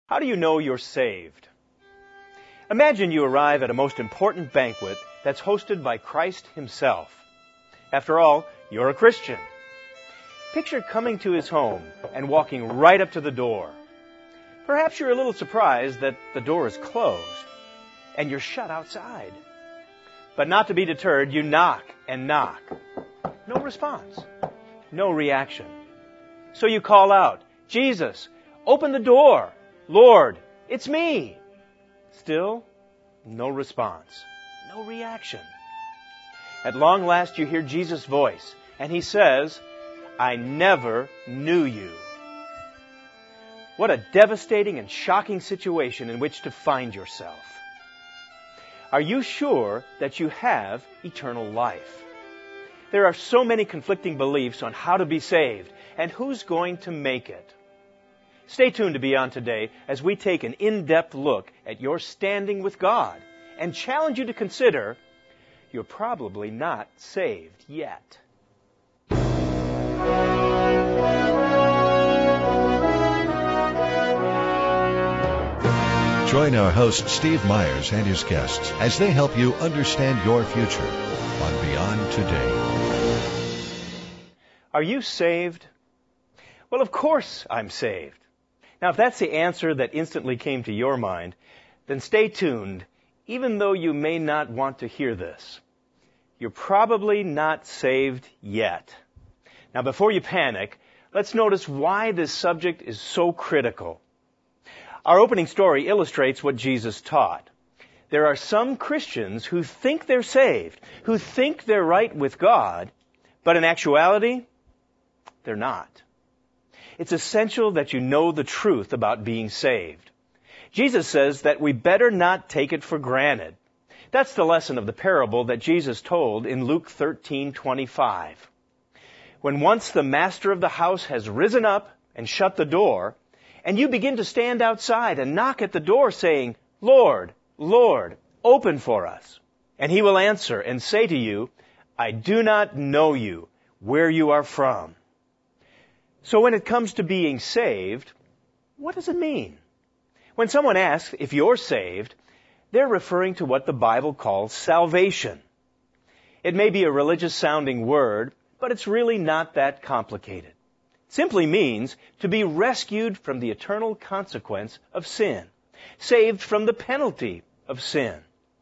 How do you know you're saved? Imagine you arrive at a most important banquet that's hosted by Christ Himself. After all, you're a Christian. Picture coming to His home and walking right up to the door. Perhaps you're a little surprised that the door is closed and you're shut outside. But not to be deterred, you knock and knock. No response. No reaction. So you call out, "Jesus, open the door. Lord, it's me." Still, no response. No reaction. At long last you hear Jesus' voice, and He says, "I never knew you." What a devastating and shocking situation in which to find yourself. Are you sure that you have eternal life? There are so many conflicting beliefs on how to be saved and who's going to make it. Stay tuned to Beyond Today as we take an in-depth look at your standing with God and challenge you to consider you're probably not saved yet. Join our host Steve Myers and his guests as they help you understand your future on Beyond Today. Are you saved? Well, of course I'm saved. Now, if that's the answer that instantly came to your mind, then stay tuned, even though you may not want to hear this. You're probably not saved yet. Now, before you panic, let's notice why this subject is so critical. Our opening story illustrates what Jesus taught. There are some Christians who think they're saved, who think they're right with God, but in actuality, they're not. It's essential that you know the truth about being saved. Jesus says that we better not take it for granted. That's the lesson of the parable that Jesus told in Luke 13:25. When once the master of the house has risen up and shut the door, and you begin to stand outside and knock at the door saying, "Lord, Lord, open for us." And He will answer and say to you, "I do not know you, where you are from." So when it comes to being saved, what does it mean? When someone asks if you're saved, they're referring to what the Bible calls salvation. It may be a religious-sounding word, but it's really not that complicated. It simply means to be rescued from the eternal consequence of sin, saved from the penalty of sin.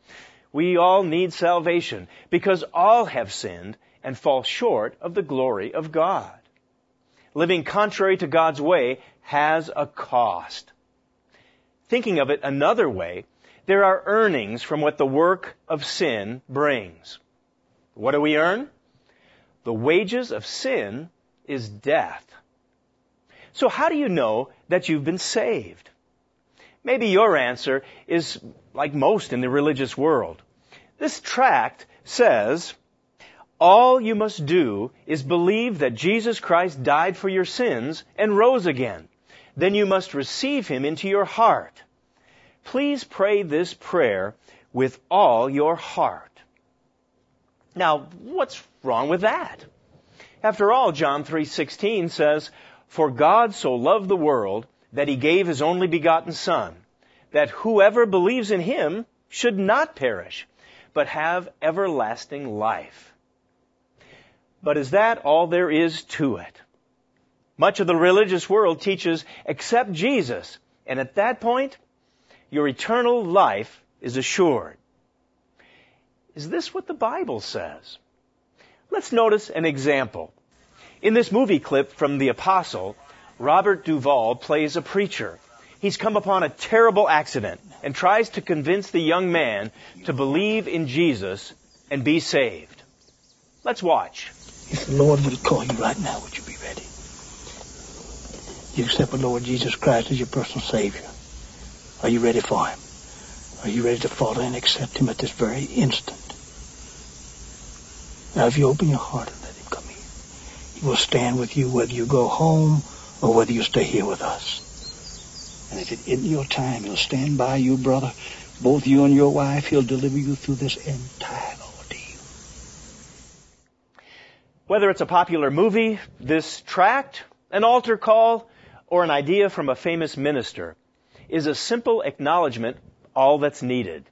We all need salvation because all have sinned and fall short of the glory of God. Living contrary to God's way has a cost. Thinking of it another way, there are earnings from what the work of sin brings. What do we earn? The wages of sin is death. So how do you know that you've been saved? Maybe your answer is like most in the religious world. This tract says, all you must do is believe that Jesus Christ died for your sins and rose again. Then you must receive Him into your heart. Please pray this prayer with all your heart. Now, what's wrong with that? After all, John 3:16 says, "For God so loved the world that He gave His only begotten Son, that whoever believes in Him should not perish, but have everlasting life." But is that all there is to it? Much of the religious world teaches, accept Jesus, and at that point, your eternal life is assured. Is this what the Bible says? Let's notice an example. In this movie clip from The Apostle, Robert Duvall plays a preacher. He's come upon a terrible accident and tries to convince the young man to believe in Jesus and be saved. Let's watch. If the Lord would call you right now, would you be ready? You accept the Lord Jesus Christ as your personal Savior. Are you ready for Him? Are you ready to follow and accept Him at this very instant? Now, if you open your heart and let Him come in, He will stand with you whether you go home or whether you stay here with us. And if it isn't your time, He'll stand by you, brother. Both you and your wife, He'll deliver you through this entire ordeal. Whether it's a popular movie, this tract, an altar call, or an idea from a famous minister, is a simple acknowledgement all that's needed.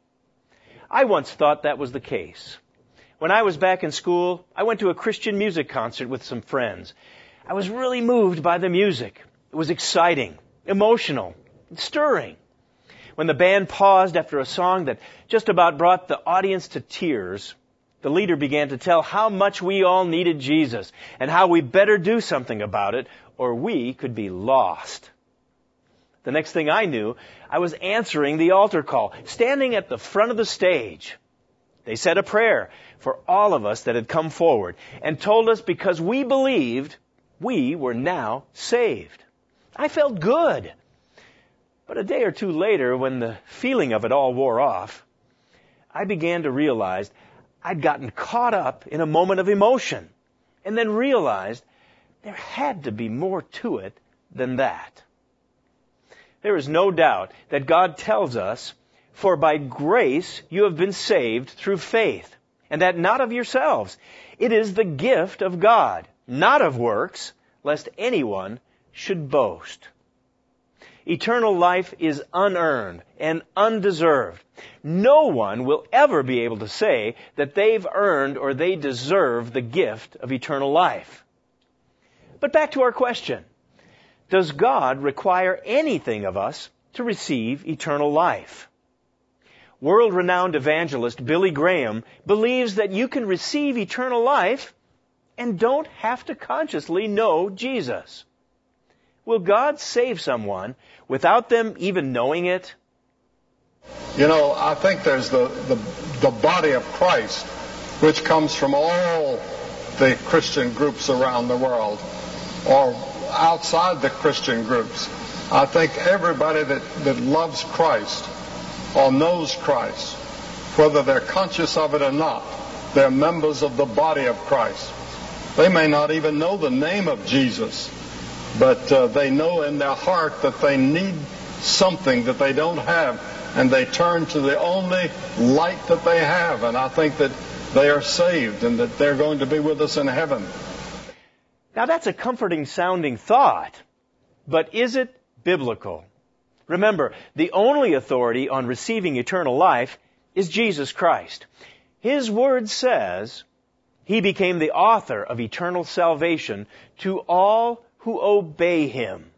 I once thought that was the case. When I was back in school, I went to a Christian music concert with some friends. I was really moved by the music. It was exciting, emotional, and stirring. When the band paused after a song that just about brought the audience to tears, the leader began to tell how much we all needed Jesus and how we better do something about it or we could be lost. The next thing I knew, I was answering the altar call, standing at the front of the stage. They said a prayer for all of us that had come forward and told us because we believed, we were now saved. I felt good. But a day or two later, when the feeling of it all wore off, I began to realize I'd gotten caught up in a moment of emotion and then realized there had to be more to it than that. There is no doubt that God tells us, "For by grace you have been saved through faith, and that not of yourselves. It is the gift of God, not of works, lest anyone should boast." Eternal life is unearned and undeserved. No one will ever be able to say that they've earned or they deserve the gift of eternal life. But back to our question. Does God require anything of us to receive eternal life? World-renowned evangelist Billy Graham believes that you can receive eternal life and don't have to consciously know Jesus. Will God save someone without them even knowing it? You know, I think there's the body of Christ, which comes from all the Christian groups around the world, or outside the Christian groups. I think everybody that loves Christ or knows Christ, whether they're conscious of it or not, they're members of the body of Christ. They may not even know the name of Jesus, but they know in their heart that they need something that they don't have, and they turn to the only light that they have. And I think that they are saved and that they're going to be with us in heaven. Now that's a comforting sounding thought, but is it biblical? Remember, the only authority on receiving eternal life is Jesus Christ. His word says He became the author of eternal salvation to all who obey Him.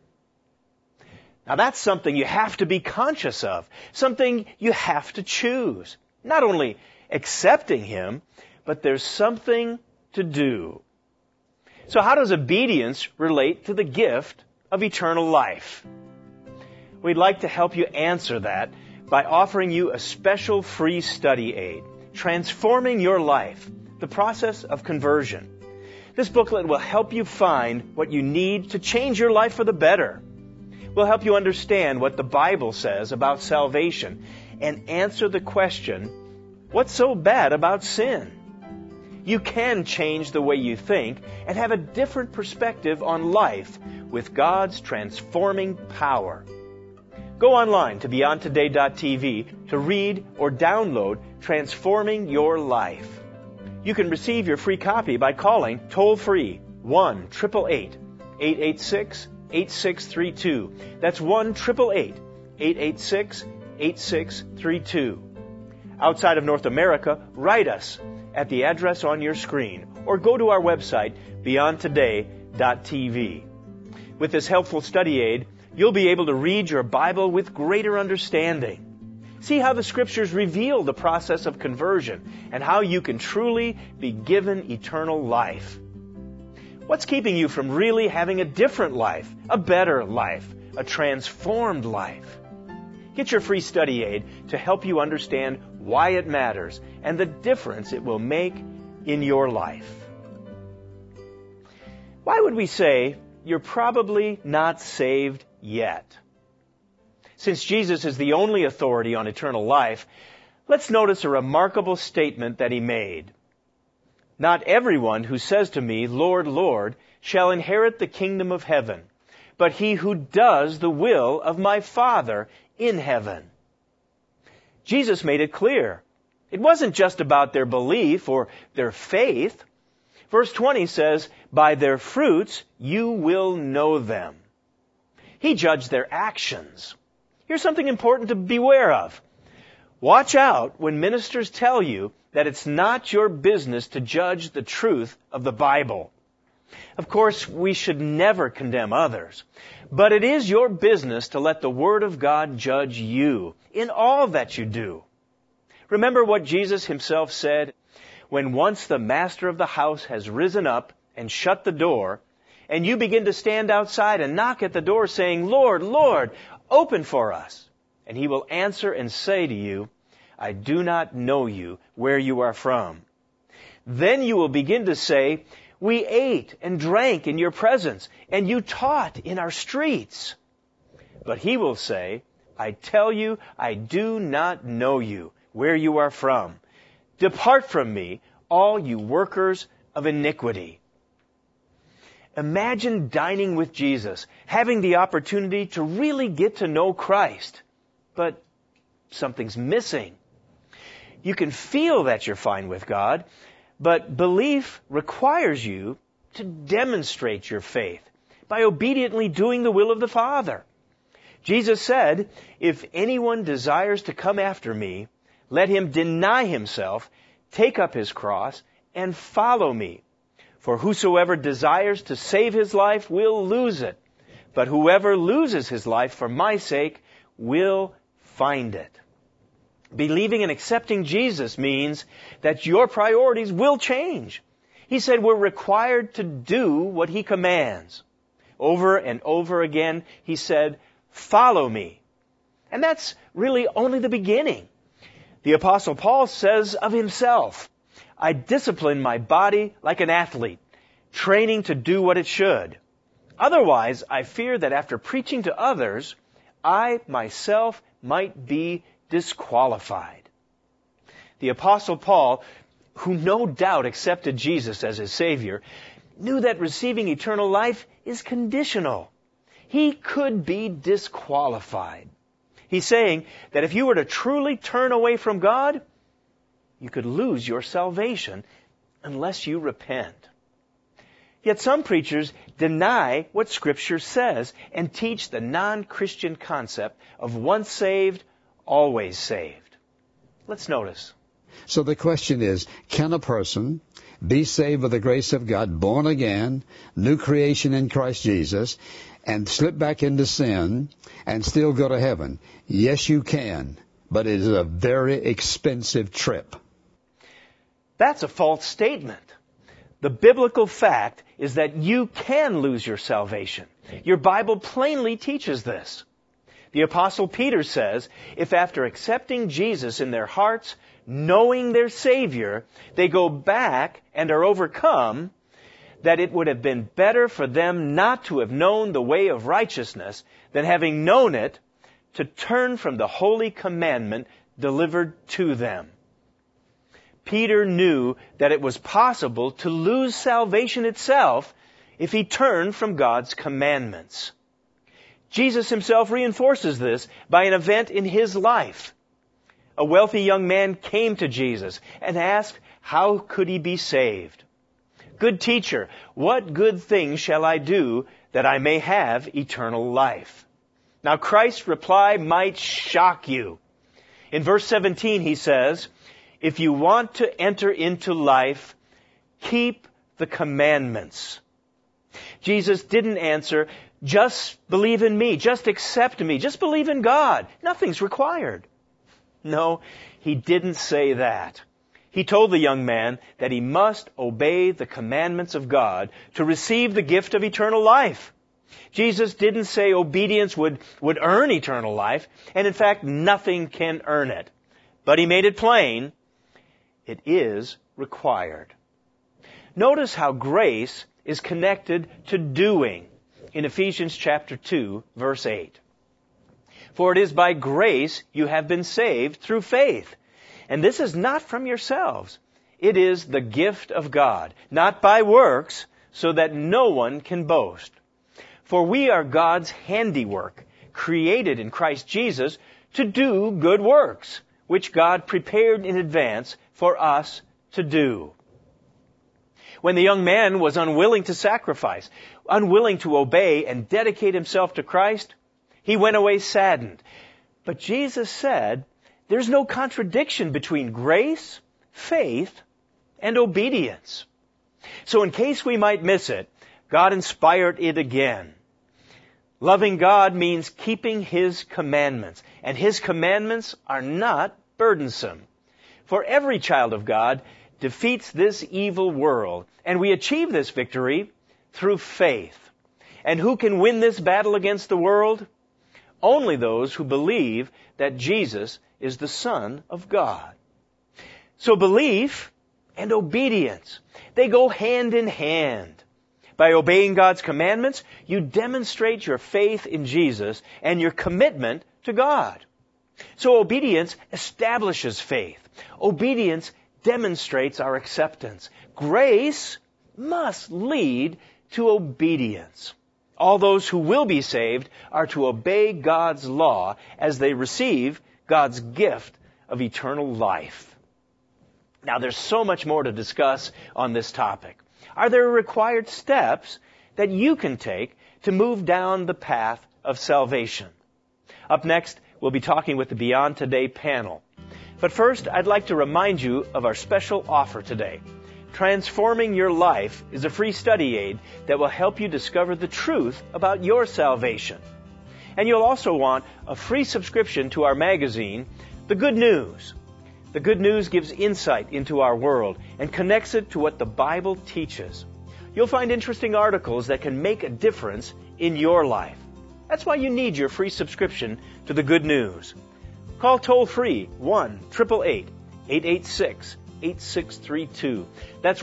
Now that's something you have to be conscious of, something you have to choose. Not only accepting Him, but there's something to do. So how does obedience relate to the gift of eternal life? We'd like to help you answer that by offering you a special free study aid, Transforming Your Life, the Process of Conversion. This booklet will help you find what you need to change your life for the better. We'll help you understand what the Bible says about salvation and answer the question, what's so bad about sin? You can change the way you think and have a different perspective on life with God's transforming power. Go online to beyondtoday.tv to read or download Transforming Your Life. You can receive your free copy by calling toll-free 1-888-886-8632. That's 1-888-886-8632. Outside of North America, write us at the address on your screen or go to our website, beyondtoday.tv. With this helpful study aid, you'll be able to read your Bible with greater understanding. See how the Scriptures reveal the process of conversion and how you can truly be given eternal life. What's keeping you from really having a different life, a better life, a transformed life? Get your free study aid to help you understand why it matters and the difference it will make in your life. Why would we say you're probably not saved yet? Since Jesus is the only authority on eternal life, let's notice a remarkable statement that He made. Not everyone who says to me, Lord, Lord, shall inherit the kingdom of heaven, but he who does the will of my Father in heaven. Jesus made it clear. It wasn't just about their belief or their faith. Verse 20 says, by their fruits you will know them. He judged their actions. Here's something important to beware of. Watch out when ministers tell you that it's not your business to judge the truth of the Bible. Of course, we should never condemn others, but it is your business to let the Word of God judge you in all that you do. Remember what Jesus himself said, when once the master of the house has risen up and shut the door, and you begin to stand outside and knock at the door saying, Lord, Lord, open for us. And he will answer and say to you, I do not know you, where you are from. Then you will begin to say, we ate and drank in your presence, and you taught in our streets. But he will say, I tell you, I do not know you, where you are from. Depart from me, all you workers of iniquity. Imagine dining with Jesus, having the opportunity to really get to know Christ. But something's missing. You can feel that you're fine with God, but belief requires you to demonstrate your faith by obediently doing the will of the Father. Jesus said, if anyone desires to come after me, let him deny himself, take up his cross, and follow me. For whosoever desires to save his life will lose it, but whoever loses his life for my sake will find it. Believing and accepting Jesus means that your priorities will change. He said we're required to do what he commands. Over and over again, he said, follow me. And that's really only the beginning. The Apostle Paul says of himself, I discipline my body like an athlete, training to do what it should. Otherwise, I fear that after preaching to others, I myself might be disqualified. The Apostle Paul, who no doubt accepted Jesus as his Savior, knew that receiving eternal life is conditional. He could be disqualified. He's saying that if you were to truly turn away from God, you could lose your salvation unless you repent. Yet some preachers deny what Scripture says and teach the non-Christian concept of once saved, always saved. Let's notice. So the question is, can a person be saved by the grace of God, born again, new creation in Christ Jesus, and slip back into sin and still go to heaven? Yes, you can, but it is a very expensive trip. That's a false statement. The biblical fact is that you can lose your salvation. Your Bible plainly teaches this. The Apostle Peter says, if after accepting Jesus in their hearts, knowing their Savior, they go back and are overcome, that it would have been better for them not to have known the way of righteousness than having known it, to turn from the holy commandment delivered to them. Peter knew that it was possible to lose salvation itself if he turned from God's commandments. Jesus himself reinforces this by an event in his life. A wealthy young man came to Jesus and asked, how could he be saved? Good teacher, what good thing shall I do that I may have eternal life? Now Christ's reply might shock you. In verse 17 he says, if you want to enter into life, keep the commandments. Jesus didn't answer, just believe in me, just accept me, just believe in God. Nothing's required. No, he didn't say that. He told the young man that he must obey the commandments of God to receive the gift of eternal life. Jesus didn't say obedience would earn eternal life, and in fact, nothing can earn it. But he made it plain, it is required. Notice how grace is connected to doing in Ephesians chapter 2, verse 8. For it is by grace you have been saved through faith. And this is not from yourselves. It is the gift of God, not by works, so that no one can boast. For we are God's handiwork, created in Christ Jesus to do good works, which God prepared in advance for us to do. When the young man was unwilling to sacrifice, unwilling to obey and dedicate himself to Christ, he went away saddened. But Jesus said there's no contradiction between grace, faith, and obedience. So in case we might miss it, God inspired it again. Loving God means keeping His commandments, and His commandments are not burdensome. For every child of God defeats this evil world, and we achieve this victory through faith. And who can win this battle against the world? Only those who believe that Jesus is the Son of God. So belief and obedience, they go hand in hand. By obeying God's commandments, you demonstrate your faith in Jesus and your commitment to God. So obedience establishes faith. Obedience demonstrates our acceptance. Grace must lead to obedience. All those who will be saved are to obey God's law as they receive God's gift of eternal life. Now, there's so much more to discuss on this topic. Are there required steps that you can take to move down the path of salvation? Up next, we'll be talking with the Beyond Today panel. But first, I'd like to remind you of our special offer today. Transforming Your Life is a free study aid that will help you discover the truth about your salvation. And you'll also want a free subscription to our magazine, The Good News. The Good News gives insight into our world and connects it to what the Bible teaches. You'll find interesting articles that can make a difference in your life. That's why you need your free subscription to The Good News. Call toll-free 1-888-886-8632. That's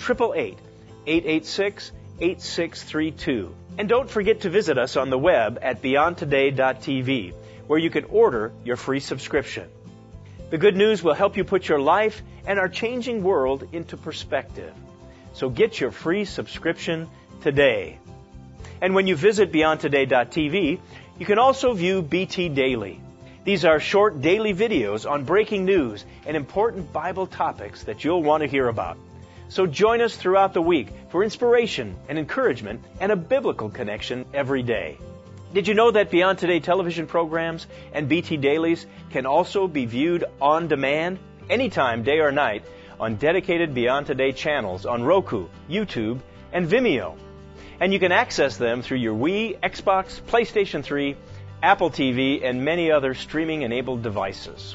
1-888-886-8632. And don't forget to visit us on the web at beyondtoday.tv, where you can order your free subscription. The Good News will help you put your life and our changing world into perspective. So get your free subscription today. And when you visit beyondtoday.tv, you can also view BT Daily. These are short daily videos on breaking news and important Bible topics that you'll want to hear about. So join us throughout the week for inspiration and encouragement and a biblical connection every day. Did you know that Beyond Today television programs and BT Dailies can also be viewed on demand anytime, day or night, on dedicated Beyond Today channels on Roku, YouTube, and Vimeo? And you can access them through your Wii, Xbox, PlayStation 3, Apple TV, and many other streaming-enabled devices.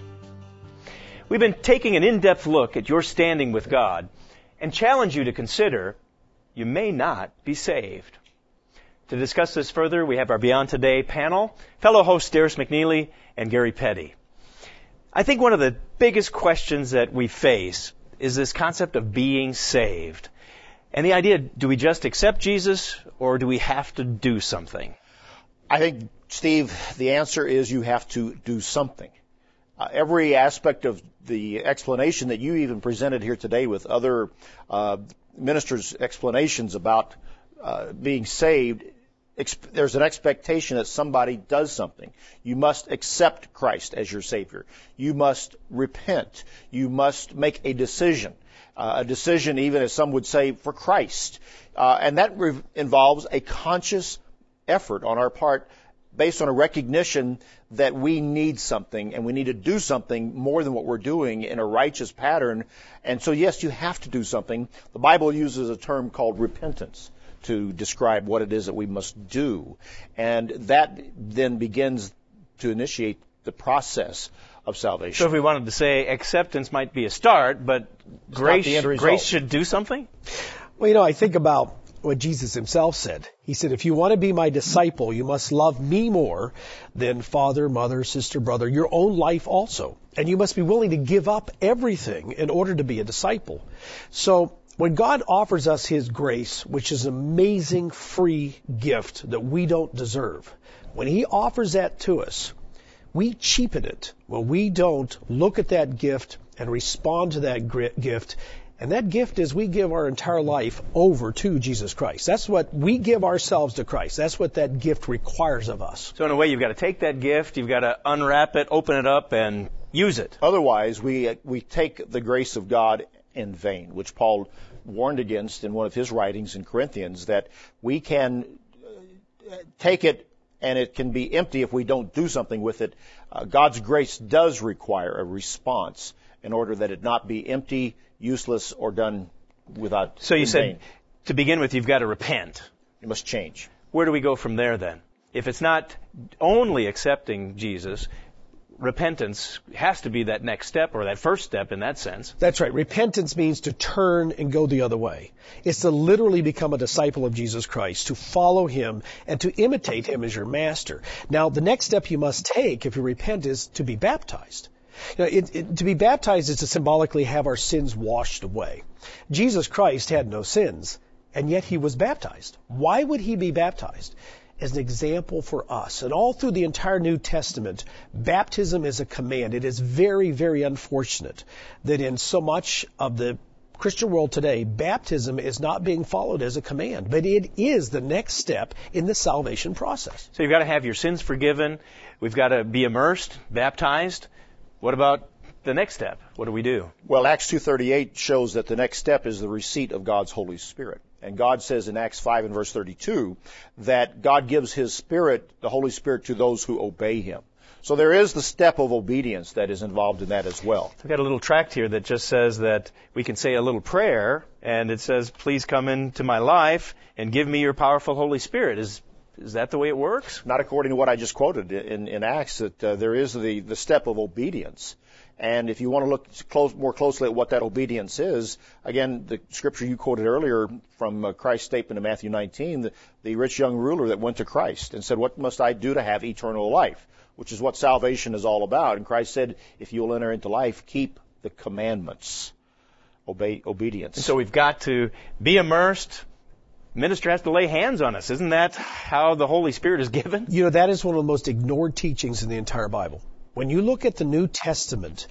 We've been taking an in-depth look at your standing with God and challenge you to consider you may not be saved. To discuss this further, we have our Beyond Today panel, fellow hosts Darius McNeely and Gary Petty. I think one of the biggest questions that we face is this concept of being saved. And the idea, do we just accept Jesus or do we have to do something? I think, Steve, the answer is you have to do something. Every aspect of the explanation that you even presented here today with other ministers' explanations about being saved, there's an expectation that somebody does something. You must accept Christ as your Savior. You must repent. You must make a decision even as some would say, for Christ. And that involves a conscious effort on our part based on a recognition that we need something and we need to do something more than what we're doing in a righteous pattern. And so, yes, you have to do something. The Bible uses a term called repentance to describe what it is that we must do. And that then begins to initiate the process of salvation. So if we wanted to say acceptance might be a start, but grace should do something? Well, I think about what Jesus himself said. He said, if you want to be my disciple, you must love me more than father, mother, sister, brother, your own life also. And you must be willing to give up everything in order to be a disciple. So when God offers us His grace, which is an amazing free gift that we don't deserve, when He offers that to us, we cheapen it when we don't look at that gift and respond to that gift. And that gift is we give our entire life over to Jesus Christ. That's what we give ourselves to Christ. That's what that gift requires of us. So in a way, you've got to take that gift, you've got to unwrap it, open it up, and use it. Otherwise, we take the grace of God in vain, which Paul warned against in one of his writings in Corinthians, that we can take it and it can be empty if we don't do something with it. God's grace does require a response in order that it not be empty, useless, or done without. So you said, to begin with, you've got to repent. You must change. Where do we go from there then? If it's not only accepting Jesus, repentance has to be that next step, or that first step in that sense. That's right. Repentance means to turn and go the other way. It's to literally become a disciple of Jesus Christ, to follow Him and to imitate Him as your master. Now, the next step you must take if you repent is to be baptized. You know, to be baptized is to symbolically have our sins washed away. Jesus Christ had no sins, and yet He was baptized. Why would He be baptized? As an example for us. And all through the entire New Testament, baptism is a command. It is very, very unfortunate that in so much of the Christian world today, baptism is not being followed as a command, but it is the next step in the salvation process. So you've got to have your sins forgiven. We've got to be immersed, baptized. What about the next step? What do we do? Well, Acts 2:38 shows that the next step is the receipt of God's Holy Spirit. And God says in Acts 5 and verse 32 that God gives His Spirit, the Holy Spirit, to those who obey Him. So there is the step of obedience that is involved in that as well. I've got a little tract here that just says that we can say a little prayer, and it says, please come into my life and give me your powerful Holy Spirit. Is that the way it works? Not according to what I just quoted in Acts, that there is the step of obedience. And if you want to look more closely at what that obedience is, again, the scripture you quoted earlier from Christ's statement in Matthew 19, the rich young ruler that went to Christ and said, what must I do to have eternal life? Which is what salvation is all about. And Christ said, if you will enter into life, keep the commandments. Obedience. And so we've got to be immersed. Minister has to lay hands on us. Isn't that how the Holy Spirit is given? You know, that is one of the most ignored teachings in the entire Bible. When you look at the New Testament,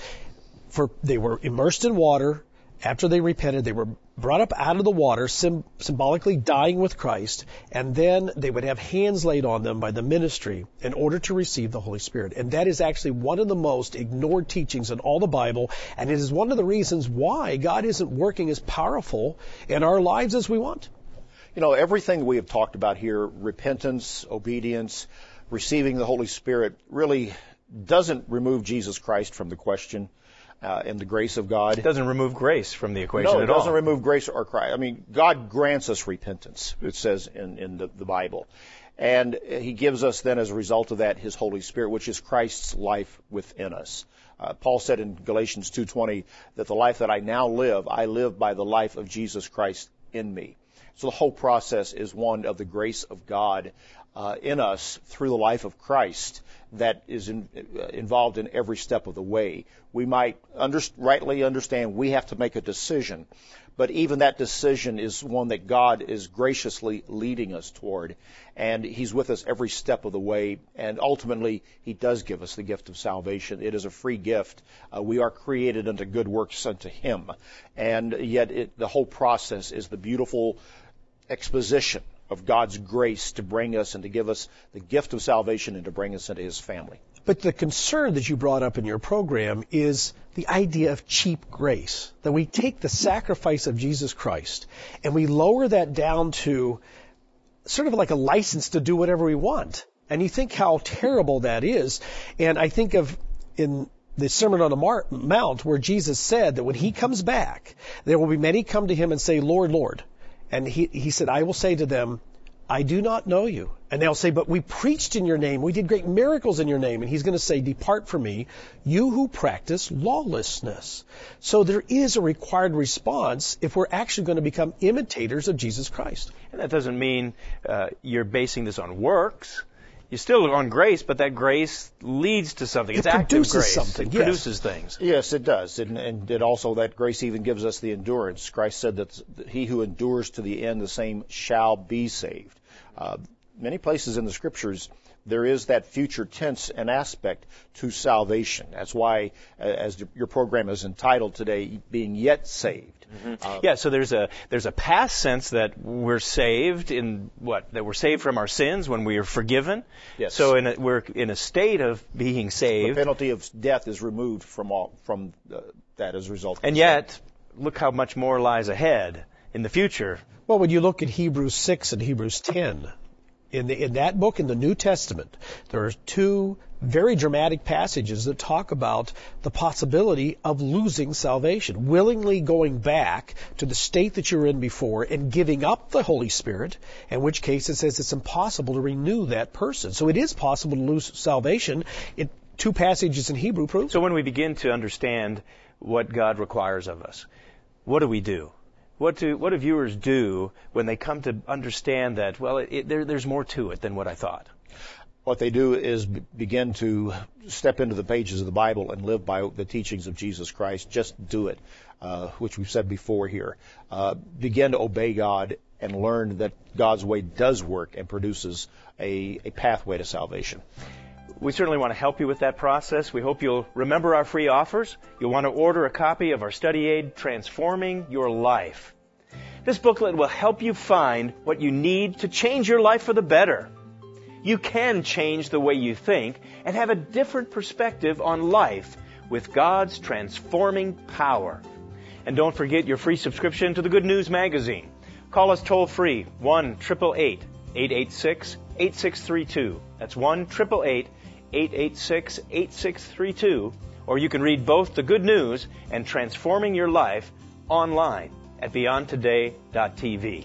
they were immersed in water. After they repented, they were brought up out of the water, symbolically dying with Christ, and then they would have hands laid on them by the ministry in order to receive the Holy Spirit. And that is actually one of the most ignored teachings in all the Bible, and it is one of the reasons why God isn't working as powerful in our lives as we want. You know, everything we have talked about here, repentance, obedience, receiving the Holy Spirit, really doesn't remove Jesus Christ from the question and the grace of God. It doesn't remove grace from the equation at all. No, it doesn't remove grace or Christ. I mean, God grants us repentance, it says in the Bible. And He gives us then, as a result of that, His Holy Spirit, which is Christ's life within us. Paul said in Galatians 2:20 that the life that I now live, I live by the life of Jesus Christ in me. So the whole process is one of the grace of God in us through the life of Christ that is involved in every step of the way. We might rightly understand we have to make a decision, but even that decision is one that God is graciously leading us toward, and He's with us every step of the way, and ultimately He does give us the gift of salvation. It is a free gift. We are created unto good works unto Him, and yet the whole process is the beautiful exposition of God's grace to bring us and to give us the gift of salvation and to bring us into His family. But the concern that you brought up in your program is the idea of cheap grace, that we take the sacrifice of Jesus Christ and we lower that down to sort of like a license to do whatever we want. And you think how terrible that is. And I think of in the Sermon on the Mount where Jesus said that when He comes back, there will be many come to Him and say, Lord, Lord. And he said, I will say to them, I do not know you. And they'll say, but we preached in your name. We did great miracles in your name. And He's going to say, depart from me, you who practice lawlessness. So there is a required response if we're actually going to become imitators of Jesus Christ. And that doesn't mean you're basing this on works. You're still on grace, but that grace leads to something. It's active grace. Something. It yes. produces things. Yes, it does. And it also, that grace even gives us the endurance. Christ said that he who endures to the end, the same shall be saved. Many places in the Scriptures, there is that future tense and aspect to salvation. That's why, as your program is entitled today, being yet saved. Mm-hmm. So there's a past sense that we're saved that we're saved from our sins when we are forgiven. Yes. So we're in a state of being saved. The penalty of death is removed from that as a result. And yet, look how much more lies ahead in the future. Well, when you look at Hebrews 6 and Hebrews 10, In that book, in the New Testament, there are 2 very dramatic passages that talk about the possibility of losing salvation, willingly going back to the state that you're in before and giving up the Holy Spirit, in which case it says it's impossible to renew that person. So it is possible to lose salvation. 2 passages in Hebrew prove. So when we begin to understand what God requires of us, what do we do? What do viewers do when they come to understand that, well, there's more to it than what I thought? What they do is begin to step into the pages of the Bible and live by the teachings of Jesus Christ. Just do it, which we've said before here. Begin to obey God and learn that God's way does work and produces a pathway to salvation. We certainly want to help you with that process. We hope you'll remember our free offers. You'll want to order a copy of our study aid, Transforming Your Life. This booklet will help you find what you need to change your life for the better. You can change the way you think and have a different perspective on life with God's transforming power. And don't forget your free subscription to the Good News magazine. Call us toll-free, 1-888-886-8632. That's 1-888-886-8632. Or you can read both the Good News and Transforming Your Life online at beyondtoday.tv.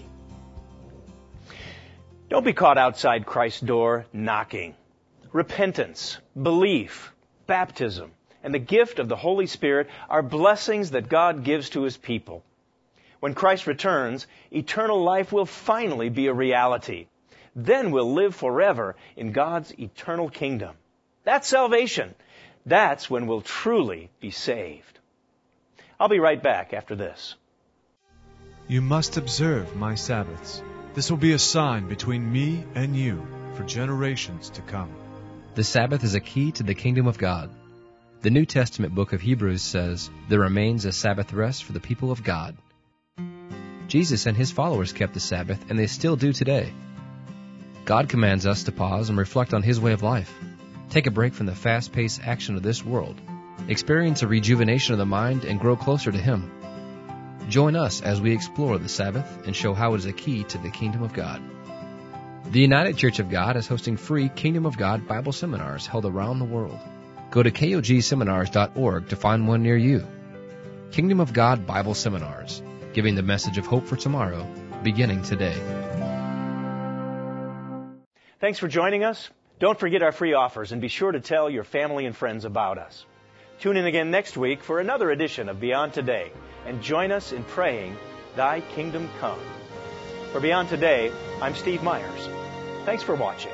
Don't be caught outside Christ's door knocking. Repentance, belief, baptism, and the gift of the Holy Spirit are blessings that God gives to His people. When Christ returns, eternal life will finally be a reality. Then we'll live forever in God's eternal kingdom. That's salvation. That's when we'll truly be saved. I'll be right back after this. You must observe my Sabbaths. This will be a sign between me and you for generations to come. The Sabbath is a key to the kingdom of God. The New Testament book of Hebrews says, there remains a Sabbath rest for the people of God. Jesus and His followers kept the Sabbath, and they still do today. God commands us to pause and reflect on His way of life. Take a break from the fast-paced action of this world. Experience a rejuvenation of the mind and grow closer to Him. Join us as we explore the Sabbath and show how it is a key to the kingdom of God. The United Church of God is hosting free Kingdom of God Bible seminars held around the world. Go to kogseminars.org to find one near you. Kingdom of God Bible Seminars, giving the message of hope for tomorrow, beginning today. Thanks for joining us. Don't forget our free offers and be sure to tell your family and friends about us. Tune in again next week for another edition of Beyond Today and join us in praying, Thy Kingdom Come. For Beyond Today, I'm Steve Myers. Thanks for watching.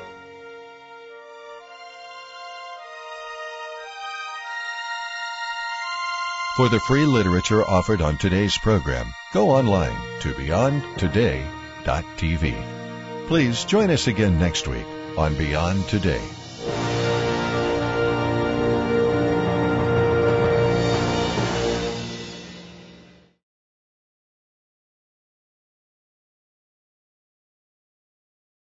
For the free literature offered on today's program, go online to beyondtoday.tv. Please join us again next week on Beyond Today.